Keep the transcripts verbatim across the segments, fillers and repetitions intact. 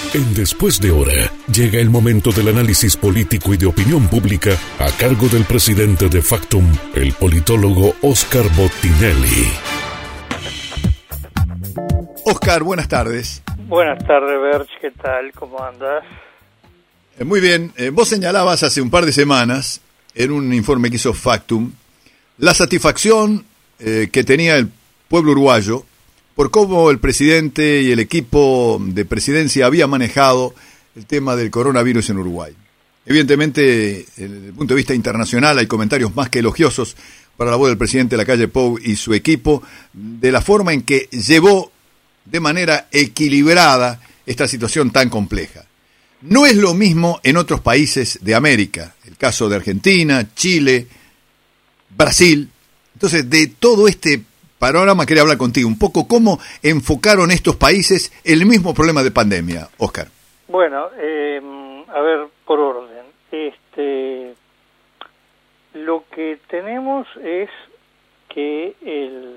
En Después de Hora, llega el momento del análisis político y de opinión pública a cargo del presidente de Factum, el politólogo Oscar Bottinelli. Oscar, buenas tardes. Buenas tardes, Berch, ¿qué tal? ¿Cómo andas? Eh, muy bien. Eh, vos señalabas hace un par de semanas, en un informe que hizo Factum, la satisfacción eh, que tenía el pueblo uruguayo por cómo el presidente y el equipo de presidencia había manejado el tema del coronavirus en Uruguay. Evidentemente, desde el punto de vista internacional, hay comentarios más que elogiosos para la voz del presidente Lacalle Pou y su equipo, de la forma en que llevó de manera equilibrada esta situación tan compleja. No es lo mismo en otros países de América, el caso de Argentina, Chile, Brasil. Entonces, de todo este panorama quería hablar contigo un poco cómo enfocaron estos países el mismo problema de pandemia, Oscar. Bueno, eh, a ver, por orden. Este, lo que tenemos es que el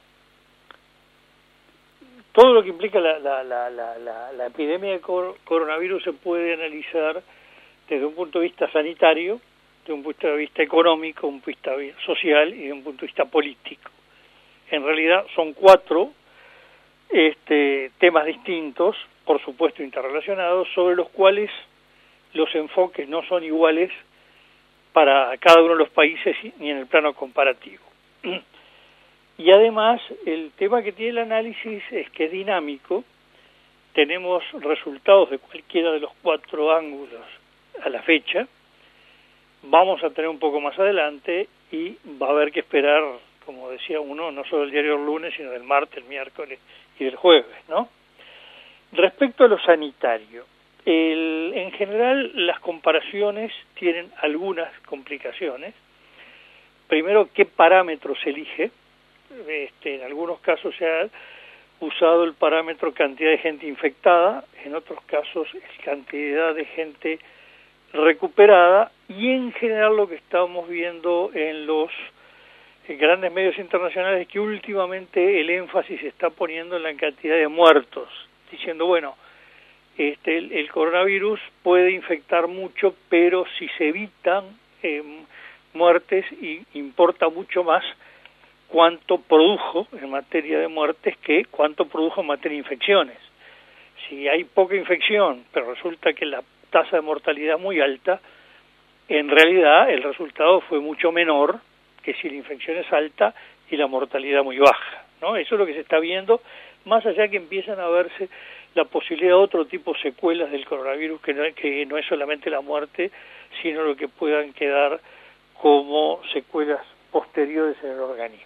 todo lo que implica la, la, la, la, la, la epidemia de cor- coronavirus se puede analizar desde un punto de vista sanitario, de un punto de vista económico, un punto de vista social y de un punto de vista político. En realidad son cuatro este, temas distintos, por supuesto interrelacionados, sobre los cuales los enfoques no son iguales para cada uno de los países ni en el plano comparativo. Y además, el tema que tiene el análisis es que es dinámico, tenemos resultados de cualquiera de los cuatro ángulos a la fecha, vamos a tener un poco más adelante y va a haber que esperar, como decía uno, no solo el diario del lunes, sino del martes, el miércoles y del jueves, ¿no? Respecto a lo sanitario, el, en general las comparaciones tienen algunas complicaciones. Primero, ¿qué parámetro se elige? Este, en algunos casos se ha usado el parámetro cantidad de gente infectada, en otros casos es cantidad de gente recuperada, y en general lo que estamos viendo en los grandes medios internacionales es que últimamente el énfasis se está poniendo en la cantidad de muertos, diciendo, bueno, este, el, el coronavirus puede infectar mucho, pero si se evitan eh, muertes, y importa mucho más cuánto produjo en materia de muertes que cuánto produjo en materia de infecciones. Si hay poca infección, pero resulta que la tasa de mortalidad es muy alta, en realidad el resultado fue mucho menor que si la infección es alta y la mortalidad muy baja, ¿no? Eso es lo que se está viendo, más allá que empiezan a verse la posibilidad de otro tipo de secuelas del coronavirus, que no, que no es solamente la muerte, sino lo que puedan quedar como secuelas posteriores en el organismo.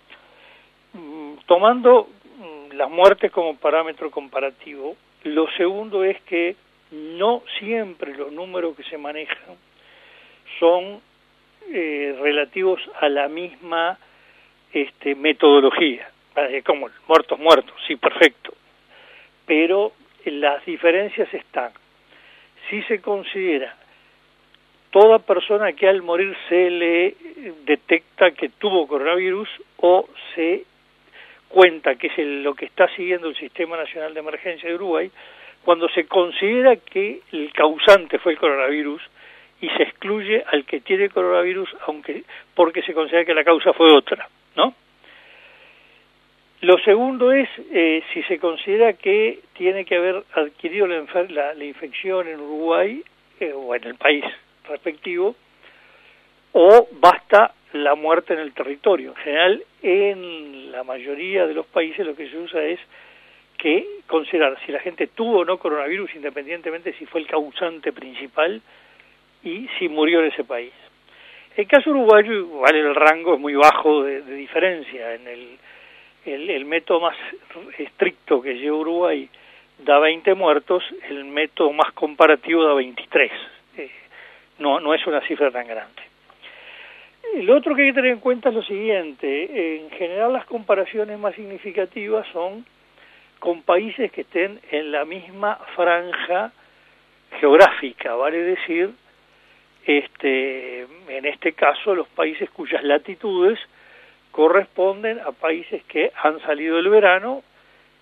Tomando las muertes como parámetro comparativo, lo segundo es que no siempre los números que se manejan son eh, relativos a la misma este, metodología. Como muertos, muertos, sí, perfecto. Pero las diferencias están. Si se considera toda persona que al morir se le detecta que tuvo coronavirus o se cuenta, que es el, lo que está siguiendo el Sistema Nacional de Emergencia de Uruguay, cuando se considera que el causante fue el coronavirus y se excluye al que tiene coronavirus, aunque porque se considera que la causa fue otra, ¿no? Lo segundo es eh, si se considera que tiene que haber adquirido la, la, la infección en Uruguay eh, o en el país respectivo, o basta la muerte en el territorio. En general, en la mayoría de los países lo que se usa es que considerar si la gente tuvo o no coronavirus, independientemente si fue el causante principal y si murió en ese país. El caso uruguayo, igual el rango es muy bajo de, de diferencia. En el, el, el método más estricto que lleva Uruguay da veinte muertos, el método más comparativo da veintitrés. Eh, no, no es una cifra tan grande. Lo otro que hay que tener en cuenta es lo siguiente: en general las comparaciones más significativas son con países que estén en la misma franja geográfica, vale decir, este, en este caso los países cuyas latitudes corresponden a países que han salido del verano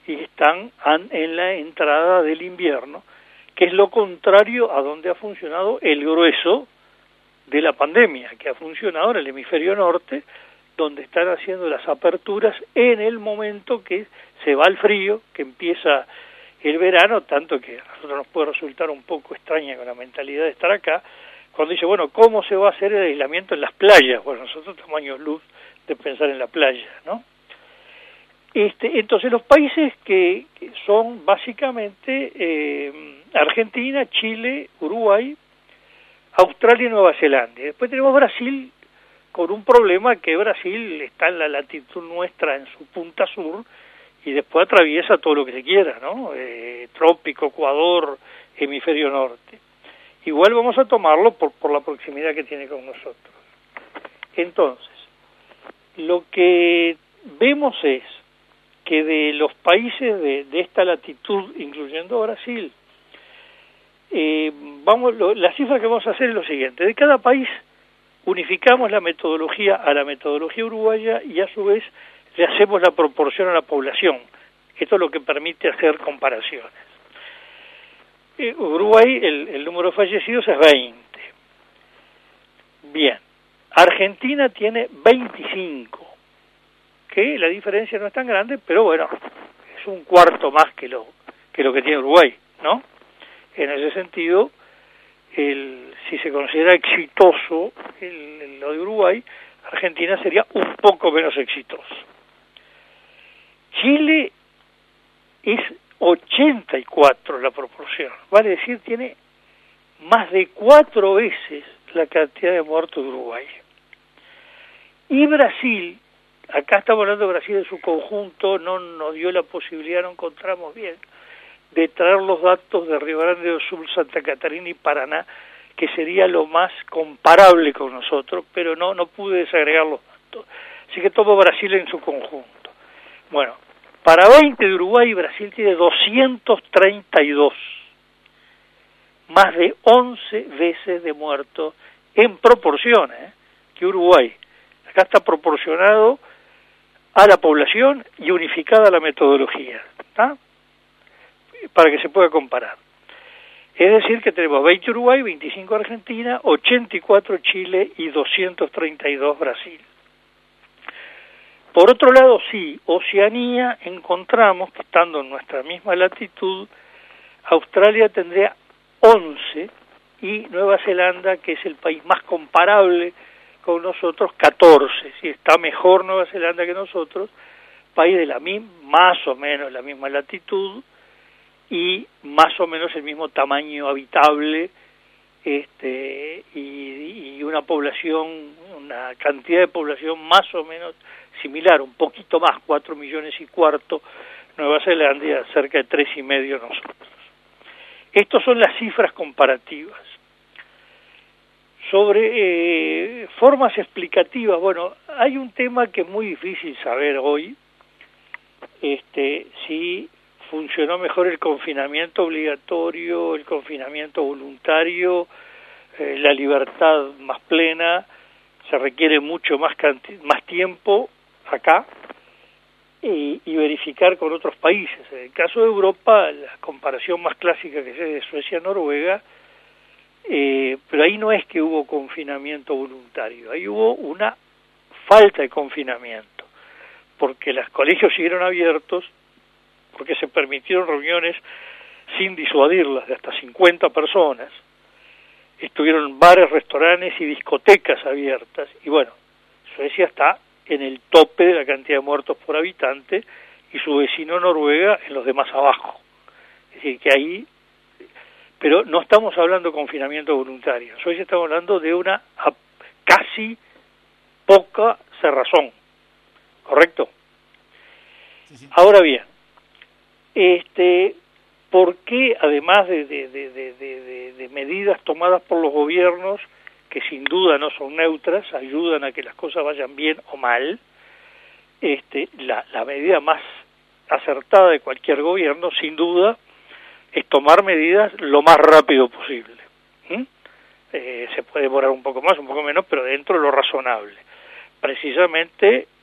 y están en la entrada del invierno, que es lo contrario a donde ha funcionado el grueso de la pandemia, que ha funcionado en el hemisferio norte, donde están haciendo las aperturas en el momento que se va el frío, que empieza el verano, tanto que a nosotros nos puede resultar un poco extraña con la mentalidad de estar acá, cuando dice, bueno, ¿cómo se va a hacer el aislamiento en las playas? Bueno, nosotros estamos años luz de pensar en la playa, ¿no? Este, entonces los países que, que son básicamente eh, Argentina, Chile, Uruguay, Australia y Nueva Zelanda. Y después tenemos Brasil con un problema que Brasil está en la latitud nuestra en su punta sur y después atraviesa todo lo que se quiera, ¿no? Eh, trópico, Ecuador, hemisferio norte. Igual vamos a tomarlo por, por la proximidad que tiene con nosotros. Entonces, lo que vemos es que de los países de, de esta latitud, incluyendo Brasil, eh, vamos, lo, la cifra que vamos a hacer es lo siguiente: de cada país unificamos la metodología a la metodología uruguaya y a su vez le hacemos la proporción a la población. Esto es lo que permite hacer comparaciones. Eh, Uruguay, el, el número de fallecidos es veinte. Bien, Argentina tiene veinticinco, que la diferencia no es tan grande, pero bueno, es un cuarto más que lo que lo que tiene Uruguay, ¿no? En ese sentido, el, si se considera exitoso el, el, lo de Uruguay, Argentina sería un poco menos exitoso. Chile es ochenta y cuatro la proporción, vale decir, tiene más de cuatro veces la cantidad de muertos de Uruguay. Y Brasil, acá estamos hablando de Brasil en su conjunto, no nos dio la posibilidad, no encontramos bien, de traer los datos de Río Grande do Sul, Santa Catarina y Paraná, que sería lo más comparable con nosotros, pero no no pude desagregar los datos. Así que tomo Brasil en su conjunto. Bueno, para veinte de Uruguay, Brasil tiene doscientos treinta y dos, más de once veces de muertos en proporción, ¿eh? que Uruguay. Acá está proporcionado a la población y unificada la metodología, ¿está? Para que se pueda comparar. Es decir, que tenemos veinte Uruguay, veinticinco Argentina, ochenta y cuatro Chile y doscientos treinta y dos Brasil. Por otro lado, sí, Oceanía encontramos que estando en nuestra misma latitud, Australia tendría once y Nueva Zelanda, que es el país más comparable con nosotros, catorce. Si está mejor Nueva Zelanda que nosotros, país de la misma, más o menos la misma latitud y más o menos el mismo tamaño habitable, este y, y una población, una cantidad de población más o menos similar, un poquito más, cuatro millones y cuarto Nueva Zelanda y cerca de tres y medio nosotros. Estas son las cifras comparativas. Sobre eh, formas explicativas, bueno, hay un tema que es muy difícil saber hoy, este, si funcionó mejor el confinamiento obligatorio, el confinamiento voluntario, eh, la libertad más plena, se requiere mucho más, más tiempo acá, y, y verificar con otros países. En el caso de Europa, la comparación más clásica que es de Suecia-Noruega, eh, pero ahí no es que hubo confinamiento voluntario, ahí hubo una falta de confinamiento, porque los colegios siguieron abiertos, porque se permitieron reuniones sin disuadirlas de hasta cincuenta personas, estuvieron bares, restaurantes y discotecas abiertas, y bueno, Suecia está en el tope de la cantidad de muertos por habitante y su vecino Noruega en los demás abajo. Es decir, que ahí, pero no estamos hablando de confinamiento voluntario, en Suecia estamos hablando de una casi poca cerrazón, ¿correcto? Sí, sí. Ahora bien, este, ¿por qué además de, de, de, de, de, de medidas tomadas por los gobiernos, que sin duda no son neutras, ayudan a que las cosas vayan bien o mal, este, la, la medida más acertada de cualquier gobierno, sin duda, es tomar medidas lo más rápido posible? ¿Mm? Eh, se puede demorar un poco más, un poco menos, pero dentro de lo razonable. Precisamente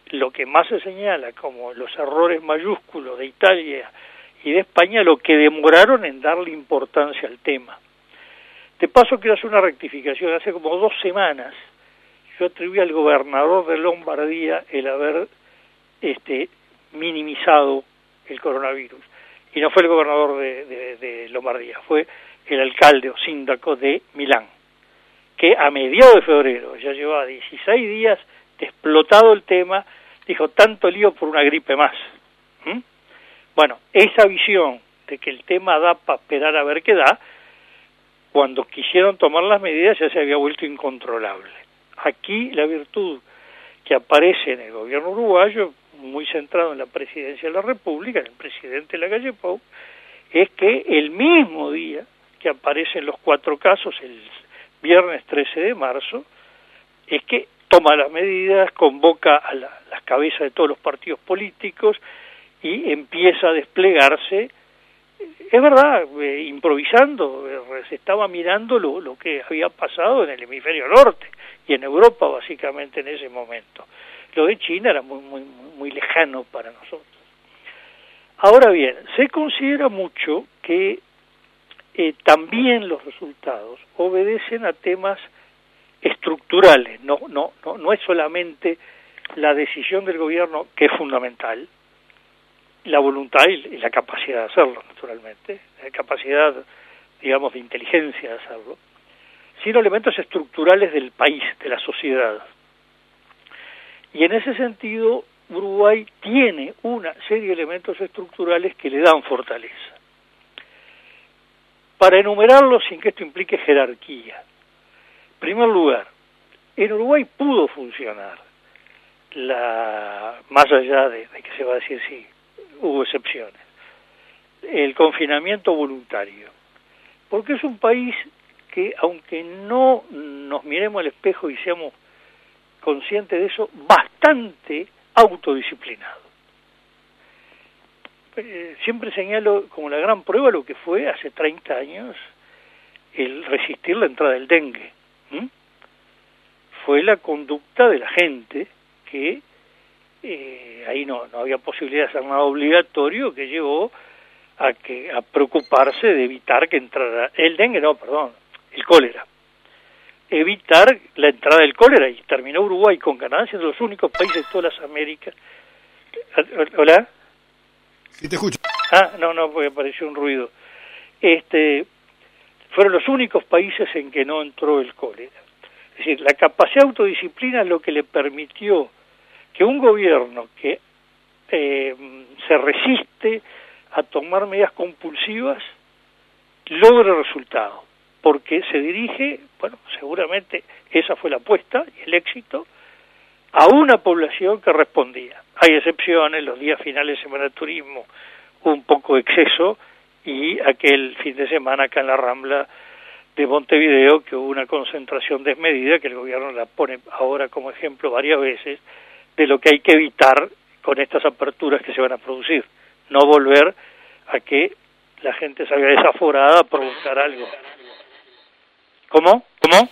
lo que más se señala como los errores mayúsculos de Italia y de España, lo que demoraron en darle importancia al tema. De paso quiero hacer una rectificación. Hace como dos semanas yo atribuí al gobernador de Lombardía el haber este, minimizado el coronavirus. Y no fue el gobernador de, de, de Lombardía, fue el alcalde o síndaco de Milán, que a mediados de febrero, ya llevaba dieciséis días de explotado el tema, dijo, tanto lío por una gripe más. ¿Mm? Bueno, esa visión de que el tema da para esperar a ver qué da, cuando quisieron tomar las medidas ya se había vuelto incontrolable. Aquí la virtud que aparece en el gobierno uruguayo, muy centrado en la presidencia de la República, en el presidente de la calle Pou, es que el mismo día que aparecen los cuatro casos, el viernes trece de marzo, es que toma las medidas, convoca a la, las cabezas de todos los partidos políticos y empieza a desplegarse, es verdad, eh, improvisando, eh, se estaba mirando lo, lo que había pasado en el hemisferio norte y en Europa básicamente en ese momento. Lo de China era muy, muy, muy lejano para nosotros. Ahora bien, se considera mucho que eh, también los resultados obedecen a temas estructurales, no, no, no, no es solamente la decisión del gobierno, que es fundamental, la voluntad y la capacidad de hacerlo, naturalmente, la capacidad, digamos, de inteligencia de hacerlo, sino elementos estructurales del país, de la sociedad. Y en ese sentido, Uruguay tiene una serie de elementos estructurales que le dan fortaleza. Para enumerarlos sin que esto implique jerarquía. En primer lugar, en Uruguay pudo funcionar, la más allá de, de que se va a decir sí, hubo excepciones, el confinamiento voluntario, porque es un país que, aunque no nos miremos al espejo y seamos conscientes de eso, bastante autodisciplinado. Eh, siempre señalo como la gran prueba lo que fue hace treinta años el resistir la entrada del dengue. ¿Mm? Fue la conducta de la gente que eh, ahí no, no había posibilidad de hacer nada obligatorio, que llevó a que a preocuparse de evitar que entrara el dengue, no, perdón, el cólera. Evitar la entrada del cólera, y terminó Uruguay con Canadá siendo los únicos países de todas las Américas. ¿Hola? Sí, te escucho. Ah, no, no, porque apareció un ruido. Este, fueron los únicos países en que no entró el cólera. Es decir, la capacidad de autodisciplina es lo que le permitió que un gobierno que eh, se resiste a tomar medidas compulsivas logre resultados, porque se dirige, bueno, seguramente esa fue la apuesta y el éxito, a una población que respondía. Hay excepciones, los días finales de semana de turismo, un poco de exceso, y aquel fin de semana acá en la Rambla de Montevideo, que hubo una concentración desmedida, que el gobierno la pone ahora como ejemplo varias veces, de lo que hay que evitar con estas aperturas que se van a producir. No volver a que la gente salga desaforada a provocar algo. ¿Cómo? ¿Cómo?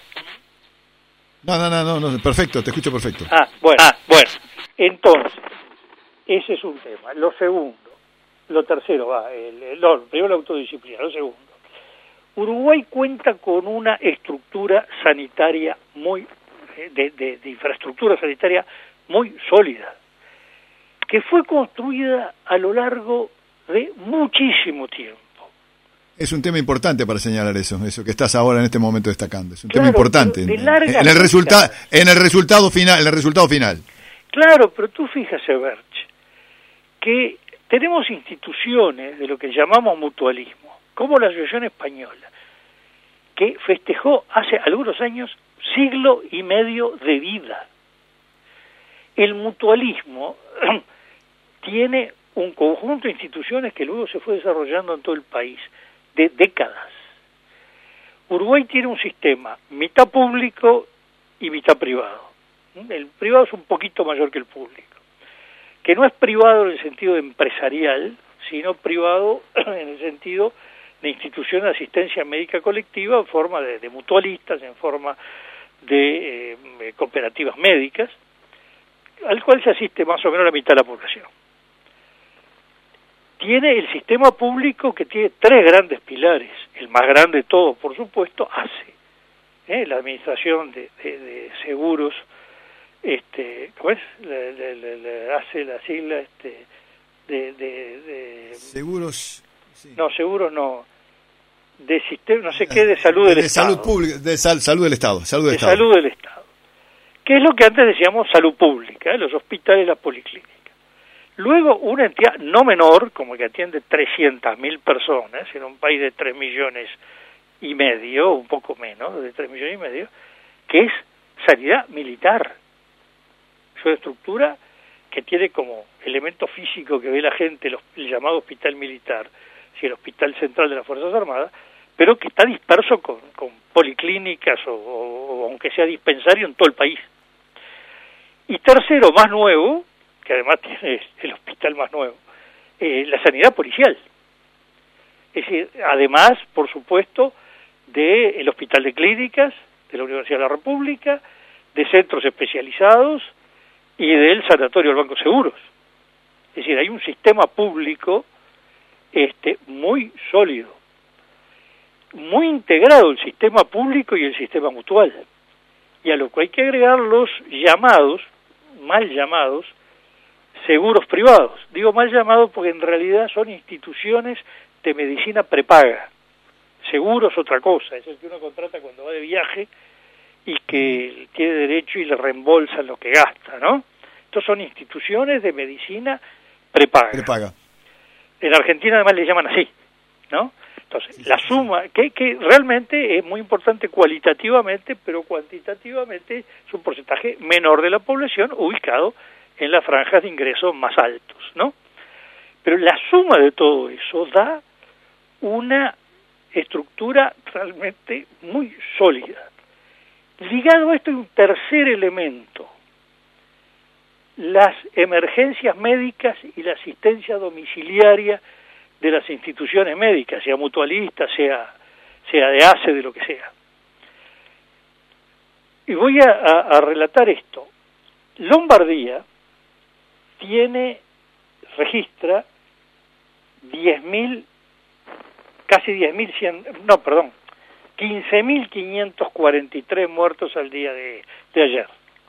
No, no, no, no, no, perfecto, te escucho perfecto. Ah, bueno, ah, bueno. Entonces, ese es un tema. Lo segundo, lo tercero, va, el, el, no, primero la autodisciplina, lo segundo. Uruguay cuenta con una estructura sanitaria muy, de, de, de infraestructura sanitaria muy sólida, que fue construida a lo largo de muchísimo tiempo. Es un tema importante para señalar eso, eso que estás ahora en este momento destacando. Es un claro, tema importante de en, larga en el resultado, en el resultado final, en el resultado final. Claro, pero tú fíjate, Berch, que tenemos instituciones de lo que llamamos mutualismo, como la Asociación Española, que festejó hace algunos años siglo y medio de vida. El mutualismo tiene un conjunto de instituciones que luego se fue desarrollando en todo el país, de décadas. Uruguay tiene un sistema mitad público y mitad privado. El privado es un poquito mayor que el público, que no es privado en el sentido empresarial, sino privado en el sentido de institución de asistencia médica colectiva en forma de, de mutualistas, en forma de eh, cooperativas médicas, al cual se asiste más o menos la mitad de la población. Tiene el sistema público que tiene tres grandes pilares, el más grande de todos, por supuesto, A C E, ¿eh? La administración de, de, de seguros, este, ¿cómo es? La, la, la, la A C E, la sigla, este, de, de, de seguros, sí. No, seguros no, de sistema, no sé qué, de salud del de Estado. Salud pública, de sal, salud del Estado, salud del de Estado. salud del Estado. ¿Qué es lo que antes decíamos salud pública, ¿eh? Los hospitales y las policlínicas? Luego, una entidad no menor, como que atiende trescientas mil personas, en un país de tres millones y medio, un poco menos, de tres millones y medio, que es sanidad militar. Es una estructura que tiene como elemento físico que ve la gente el, el llamado hospital militar, si el hospital central de las Fuerzas Armadas, pero que está disperso con, con policlínicas o, o, o aunque sea dispensario en todo el país. Y tercero, más nuevo, que además tiene el hospital más nuevo, eh, la sanidad policial. Es decir, además, por supuesto, del Hospital de Clínicas, de la Universidad de la República, de centros especializados y del Sanatorio del Banco Seguros. Es decir, hay un sistema público este, muy sólido, muy integrado el sistema público y el sistema mutual, y a lo que hay que agregar los llamados, mal llamados, seguros privados. Digo mal llamados porque en realidad son instituciones de medicina prepaga. Seguro es otra cosa, es el que uno contrata cuando va de viaje y que tiene derecho y le reembolsan lo que gasta, ¿no? Estos son instituciones de medicina prepaga. Prepaga. En Argentina además le llaman así, ¿no? Entonces, sí, la sí, suma, sí. Que, que realmente es muy importante cualitativamente, pero cuantitativamente es un porcentaje menor de la población ubicado en las franjas de ingresos más altos, ¿no? Pero la suma de todo eso da una estructura realmente muy sólida. Ligado a esto hay un tercer elemento, las emergencias médicas y la asistencia domiciliaria de las instituciones médicas, sea mutualista, sea, sea de A C E, de lo que sea. Y voy a, a, a relatar esto. Lombardía tiene, registra diez mil, casi diez mil cien, no, perdón, quince mil quinientos cuarenta y tres muertos al día de, de ayer.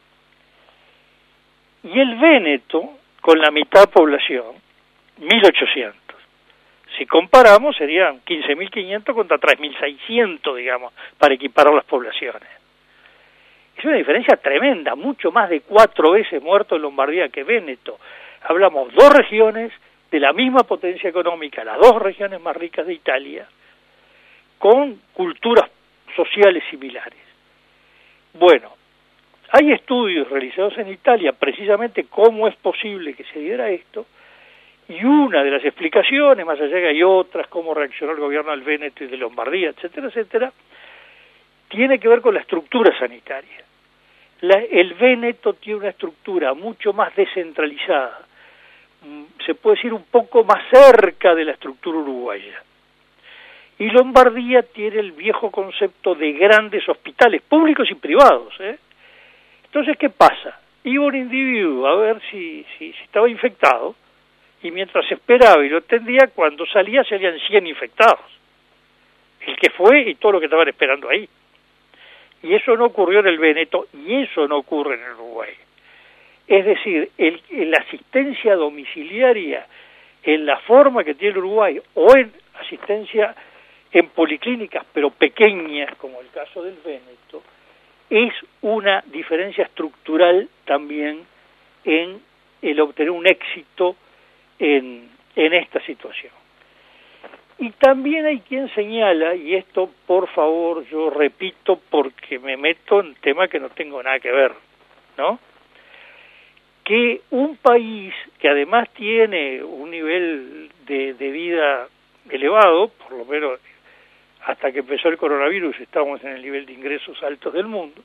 Y el Véneto, con la mitad población, mil ochocientos. Si comparamos, serían quince mil quinientos contra tres mil seiscientos, digamos, para equiparar las poblaciones. Es una diferencia tremenda, mucho más de cuatro veces muertos en Lombardía que Véneto. Hablamos dos regiones de la misma potencia económica, las dos regiones más ricas de Italia, con culturas sociales similares. Bueno, hay estudios realizados en Italia precisamente cómo es posible que se diera esto, y una de las explicaciones, más allá que hay otras, cómo reaccionó el gobierno del Véneto y de Lombardía, etcétera, etcétera, tiene que ver con la estructura sanitaria. La, el Véneto tiene una estructura mucho más descentralizada, se puede decir un poco más cerca de la estructura uruguaya. Y Lombardía tiene el viejo concepto de grandes hospitales, públicos y privados, ¿eh? Entonces, ¿qué pasa? Iba un individuo a ver si, si, si estaba infectado, y mientras esperaba y lo atendía, cuando salía salían cien infectados. El que fue y todo lo que estaban esperando ahí. Y eso no ocurrió en el Véneto, y eso no ocurre en el Uruguay. Es decir, el, la asistencia domiciliaria en la forma que tiene el Uruguay, o en asistencia en policlínicas, pero pequeñas, como el caso del Véneto, es una diferencia estructural también en el obtener un éxito en, en esta situación. Y también hay quien señala, y esto por favor yo repito porque me meto en temas que no tengo nada que ver, ¿no? Que un país que además tiene un nivel de, de vida elevado, por lo menos hasta que empezó el coronavirus estábamos en el nivel de ingresos altos del mundo,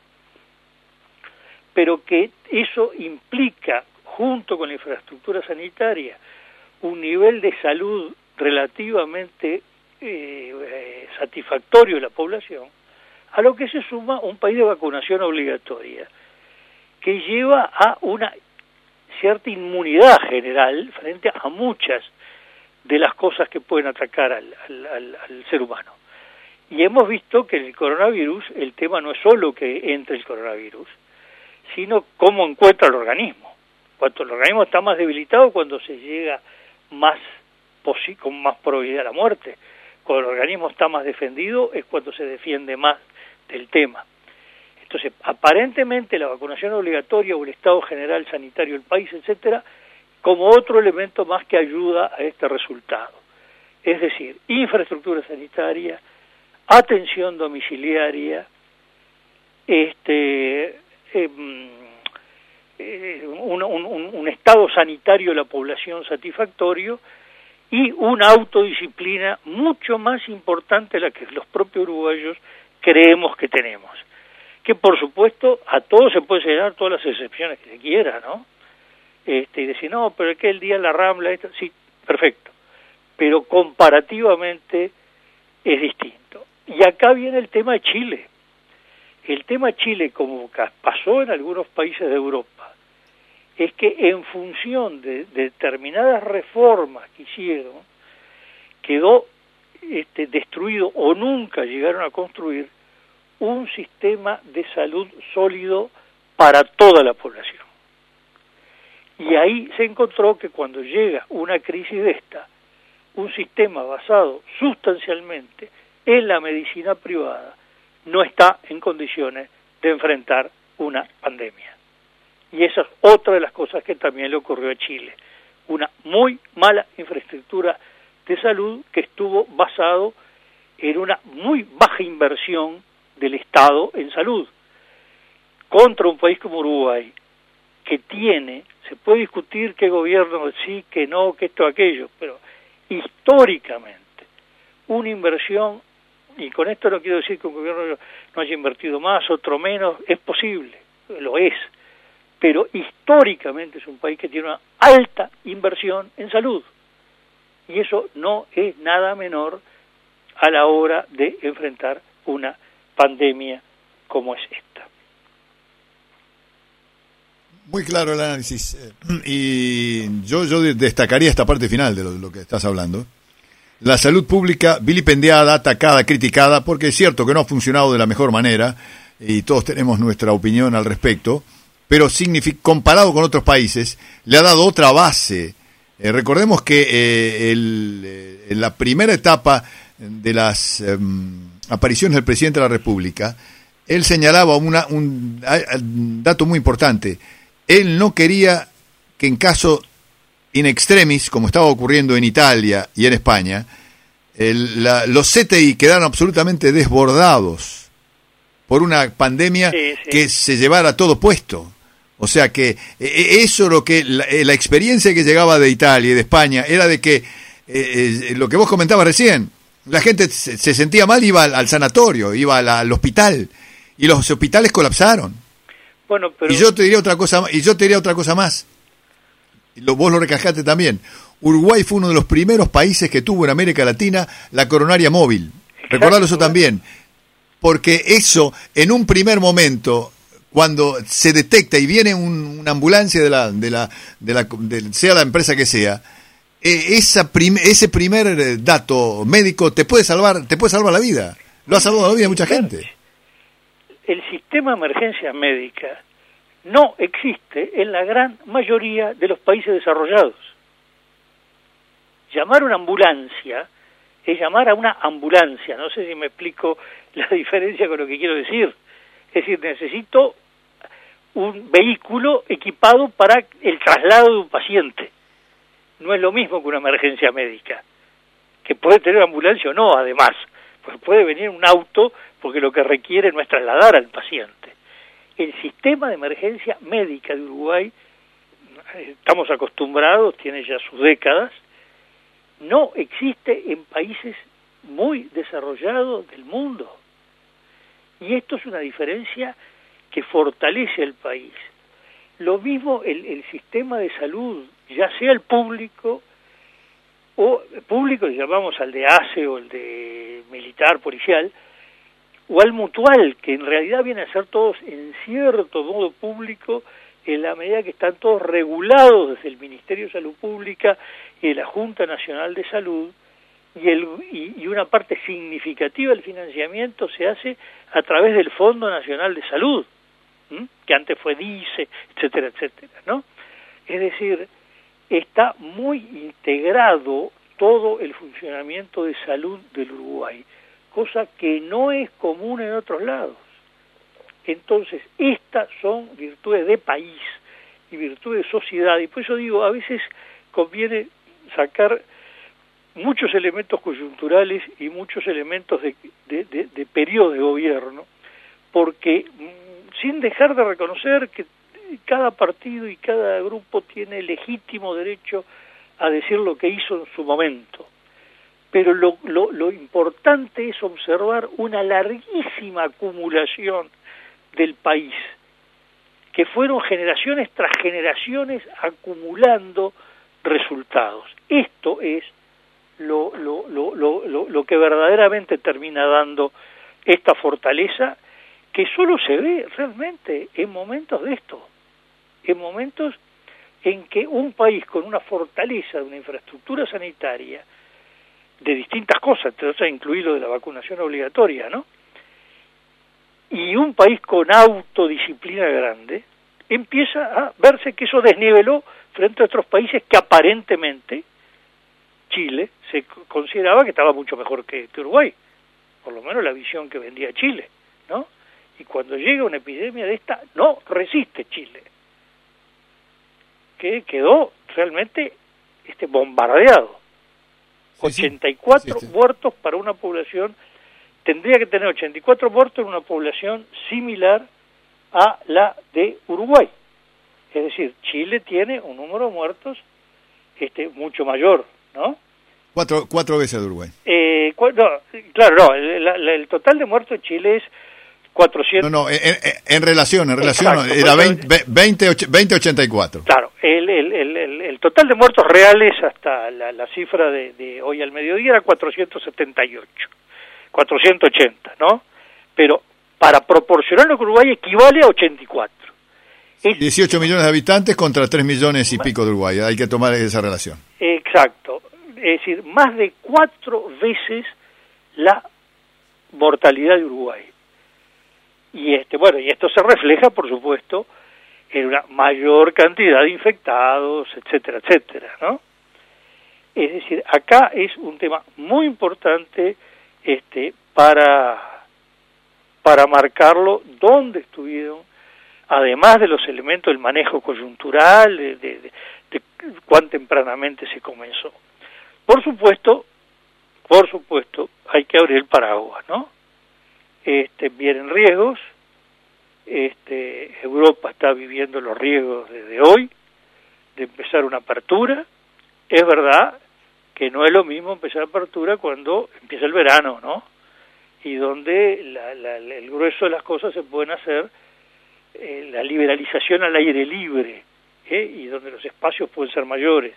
pero que eso implica, junto con la infraestructura sanitaria, un nivel de salud relativamente eh, eh, satisfactorio de la población, a lo que se suma un país de vacunación obligatoria, que lleva a una cierta inmunidad general frente a muchas de las cosas que pueden atacar al, al, al, al ser humano. Y hemos visto que el coronavirus, el tema no es solo que entre el coronavirus, sino cómo encuentra el organismo. Cuando el organismo está más debilitado, cuando se llega más con más probabilidad a la muerte. Cuando el organismo está más defendido, es cuando se defiende más del tema. Entonces, aparentemente la vacunación obligatoria o el estado general sanitario del país, etcétera, como otro elemento más que ayuda a este resultado. Es decir, infraestructura sanitaria, atención domiciliaria, este eh, eh, un, un, un estado sanitario de la población satisfactorio y una autodisciplina mucho más importante de la que los propios uruguayos creemos que tenemos. Que por supuesto a todos se puede señalar todas las excepciones que se quiera, ¿no? Este, y decir, no, pero es que el día de la Rambla, esto, sí, perfecto, pero comparativamente es distinto. Y acá viene el tema de Chile. El tema de Chile, como pasó en algunos países de Europa, es que en función de, de determinadas reformas que hicieron, quedó este, destruido o nunca llegaron a construir un sistema de salud sólido para toda la población. Y ahí se encontró que cuando llega una crisis de esta, un sistema basado sustancialmente en la medicina privada no está en condiciones de enfrentar una pandemia. Y esa es otra de las cosas que también le ocurrió a Chile. Una muy mala infraestructura de salud que estuvo basado en una muy baja inversión del Estado en salud. Contra un país como Uruguay, que tiene, se puede discutir qué gobierno sí, que no, que esto, aquello, pero históricamente una inversión, y con esto no quiero decir que un gobierno no haya invertido más, otro menos, es posible, lo es, pero históricamente es un país que tiene una alta inversión en salud, y eso no es nada menor a la hora de enfrentar una pandemia como es esta. Muy claro el análisis, y yo, yo destacaría esta parte final de lo, de lo que estás hablando. La salud pública vilipendiada, atacada, criticada, porque es cierto que no ha funcionado de la mejor manera, y todos tenemos nuestra opinión al respecto, pero comparado con otros países, le ha dado otra base. Eh, recordemos que eh, el, eh, en la primera etapa de las eh, apariciones del presidente de la República, él señalaba una, un, un dato muy importante. Él no quería que en caso in extremis, como estaba ocurriendo en Italia y en España, el, la, los C T I quedaron absolutamente desbordados por una pandemia sí, sí. que se llevara todo puesto. O sea que eso lo que la, la experiencia que llegaba de Italia y de España era de que eh, lo que vos comentabas recién, la gente se, se sentía mal, iba al, al sanatorio, iba al, al hospital y los hospitales colapsaron. Bueno, pero... Y yo te diría otra cosa, y yo te diría otra cosa más. Lo, vos lo recalcaste también. Uruguay fue uno de los primeros países que tuvo en América Latina la coronaria móvil. Recordalo eso también. Porque eso, en un primer momento, cuando se detecta y viene un, una ambulancia de la, de la, de la, de, sea la empresa que sea, eh, esa prim, ese primer dato médico te puede salvar, te puede salvar la vida. Lo ha salvado la vida de mucha gente. El sistema de emergencia médica no existe en la gran mayoría de los países desarrollados. Llamar a una ambulancia es llamar a una ambulancia. No sé si me explico la diferencia con lo que quiero decir. Es decir, necesito un vehículo equipado para el traslado de un paciente. No es lo mismo que una emergencia médica, que puede tener ambulancia o no, además. Pues puede venir un auto porque lo que requiere no es trasladar al paciente. El sistema de emergencia médica de Uruguay, estamos acostumbrados, tiene ya sus décadas, no existe en países muy desarrollados del mundo. Y esto es una diferencia que fortalece al país. Lo mismo el, el sistema de salud, ya sea el público, o público llamamos al de A C E o el de militar, policial, o al mutual, que en realidad viene a ser todos en cierto modo público en la medida que están todos regulados desde el Ministerio de Salud Pública y de la Junta Nacional de Salud, y, el, y, y una parte significativa del financiamiento se hace a través del Fondo Nacional de Salud, ¿m? que antes fue DICE, etcétera, etcétera, ¿no? Es decir, está muy integrado todo el funcionamiento de salud del Uruguay, cosa que no es común en otros lados. Entonces, estas son virtudes de país y virtudes de sociedad, y por eso digo, a veces conviene sacar muchos elementos coyunturales y muchos elementos de, de, de, de periodo de gobierno, porque mmm, sin dejar de reconocer que cada partido y cada grupo tiene legítimo derecho a decir lo que hizo en su momento, pero lo, lo, lo importante es observar una larguísima acumulación del país, que fueron generaciones tras generaciones acumulando resultados. Esto es lo, lo, lo, lo, lo, lo que verdaderamente termina dando esta fortaleza, que solo se ve realmente en momentos de esto, en momentos en que un país con una fortaleza de una infraestructura sanitaria de distintas cosas, entonces incluido de la vacunación obligatoria, ¿no? Y un país con autodisciplina grande, empieza a verse que eso desniveló frente a otros países que aparentemente Chile se consideraba que estaba mucho mejor que, que Uruguay, por lo menos la visión que vendía Chile, ¿no? Y cuando llega una epidemia de esta, no resiste Chile, que quedó realmente este bombardeado. Sí, ochenta y cuatro sí, sí. muertos para una población, tendría que tener ochenta y cuatro muertos en una población similar a la de Uruguay. Es decir, Chile tiene un número de muertos este mucho mayor, ¿no? Cuatro, cuatro veces de Uruguay. Eh, cu no, claro, no, el, el, el total de muertos de Chile es cuatrocientos. No, no, en, en relación, en relación, exacto, era veinte ochenta y cuatro. Claro, el, el, el, el total de muertos reales hasta la, la cifra de, de hoy al mediodía era cuatrocientos setenta y ocho, cuatrocientos ochenta, ¿no? Pero para proporcionarlo con Uruguay equivale a ochenta y cuatro. Es, dieciocho millones de habitantes contra tres millones y pico de Uruguay, hay que tomar esa relación. Exacto, es decir, más de cuatro veces la mortalidad de Uruguay. Y este bueno y esto se refleja, por supuesto, en una mayor cantidad de infectados, etcétera, etcétera, ¿no? Es decir, acá es un tema muy importante este para para marcarlo dónde estuvieron, además de los elementos del manejo coyuntural, de, de, de, de cuán tempranamente se comenzó. Por supuesto, por supuesto, hay que abrir el paraguas, ¿no? Este, vienen riesgos, este, Europa está viviendo los riesgos desde hoy, de empezar una apertura. Es verdad que no es lo mismo empezar apertura cuando empieza el verano, ¿no? Y donde la, la, el grueso de las cosas se pueden hacer, eh, la liberalización al aire libre, ¿eh? Y donde los espacios pueden ser mayores.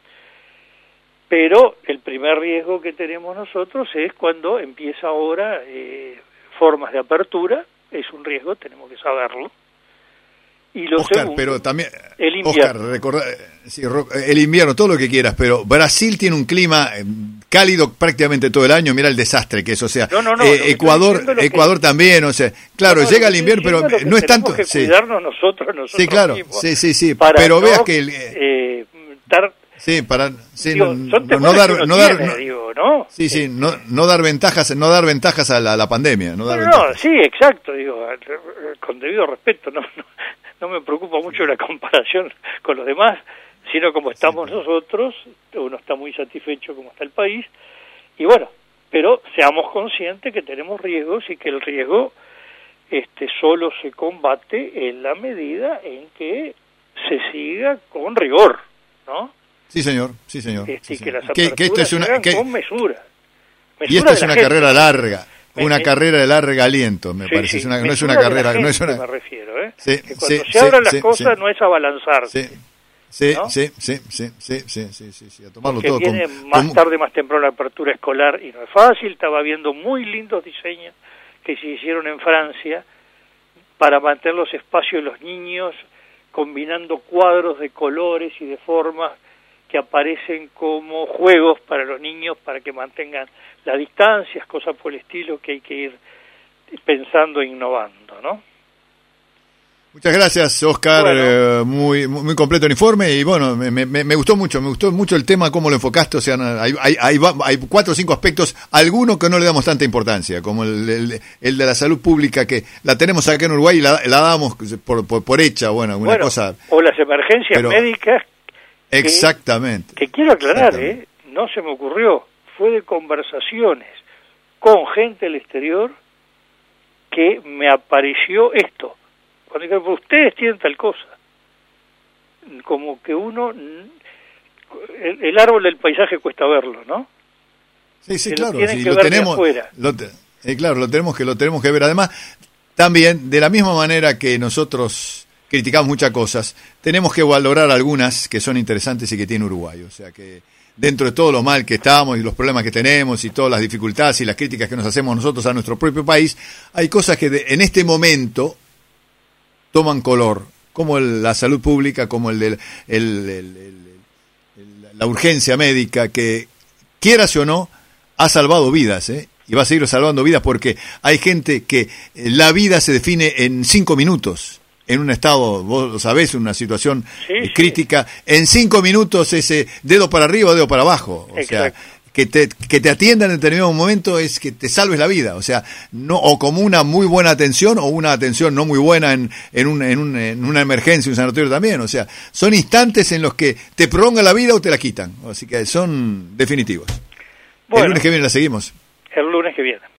Pero el primer riesgo que tenemos nosotros es cuando empieza ahora eh, formas de apertura, es un riesgo, tenemos que saberlo. Y lo Oscar, segundo, pero también, el invierno. Oscar, recordá, sí, el invierno, todo lo que quieras, pero Brasil tiene un clima cálido prácticamente todo el año, mira el desastre que es, o sea, no, no, no, eh, Ecuador Ecuador que... también, o sea, claro, no, llega el invierno, pero no es tanto... Que sí. Cuidarnos nosotros, nosotros sí, claro, mismos, sí, sí, sí, pero no, veas que... El, eh, dar, sí, para... Sí, digo, no, no dar... No tiene, dar no, digo, ¿no? Sí, sí, no, no dar ventajas no dar ventajas a la, a la pandemia. No, dar no, no, sí, exacto, digo, con debido respeto, no, no, no me preocupa mucho la comparación con los demás, sino como estamos sí, nosotros, uno está muy satisfecho como está el país, y bueno, pero seamos conscientes que tenemos riesgos y que el riesgo este solo se combate en la medida en que se siga con rigor, ¿no? Sí, señor, sí, señor. Este, sí, y que señor. las aperturas que, que esto es una, que, con mesura. mesura. Y esta es una gente. carrera larga, me, una me, carrera de largo aliento, me sí, parece. Sí, es una, no es una carrera, gente, no es una. Me refiero, ¿eh? Sí, que cuando sí, se abran sí, las cosas sí, no es abalanzarse. Sí. Sí, ¿no? sí, sí, sí, sí, sí, sí, sí, sí, a tomarlo Porque todo. viene con, más con... tarde, más temprano la apertura escolar y no es fácil. Estaba viendo muy lindos diseños que se hicieron en Francia para mantener los espacios de los niños combinando cuadros de colores y de formas que aparecen como juegos para los niños para que mantengan las distancias, cosas por el estilo que hay que ir pensando e innovando, ¿no? Muchas gracias, Oscar, Bueno. eh, muy muy completo el informe y bueno, me, me, me gustó mucho, me gustó mucho el tema, cómo lo enfocaste, o sea, hay, hay, hay, hay cuatro o cinco aspectos, algunos que no le damos tanta importancia, como el, el, el de la salud pública, que la tenemos acá en Uruguay y la, la damos por, por, por hecha, bueno, una bueno, cosa... o las emergencias pero, médicas. Que, exactamente. Que quiero aclarar, eh, no se me ocurrió, fue de conversaciones con gente del exterior que me apareció esto. Cuando dijeron, ustedes tienen tal cosa, como que uno, el, el árbol del paisaje cuesta verlo, ¿no? Sí, sí, que claro, lo sí, que lo ver tenemos, lo te, eh, claro, lo tenemos que lo tenemos que ver. Además, también de la misma manera que nosotros criticamos muchas cosas, tenemos que valorar algunas que son interesantes y que tiene Uruguay, o sea que dentro de todo lo mal que estamos y los problemas que tenemos y todas las dificultades y las críticas que nos hacemos nosotros a nuestro propio país, hay cosas que de, en este momento toman color, como el, la salud pública, como el de el, el, el, el, la urgencia médica, que quieras o no, ha salvado vidas, ¿eh? Y va a seguir salvando vidas porque hay gente que la vida se define en cinco minutos. En un estado, vos lo sabés, en una situación sí, eh, sí. crítica, en cinco minutos ese dedo para arriba o dedo para abajo. O Exacto. sea, que te, que te atiendan en determinado momento es que te salves la vida, o sea, no, o como una muy buena atención o una atención no muy buena en, en, un, en, un, en una emergencia, un sanatorio también, o sea, son instantes en los que te prolongan la vida o te la quitan, así que son definitivos. Bueno, el lunes que viene la seguimos. El lunes que viene.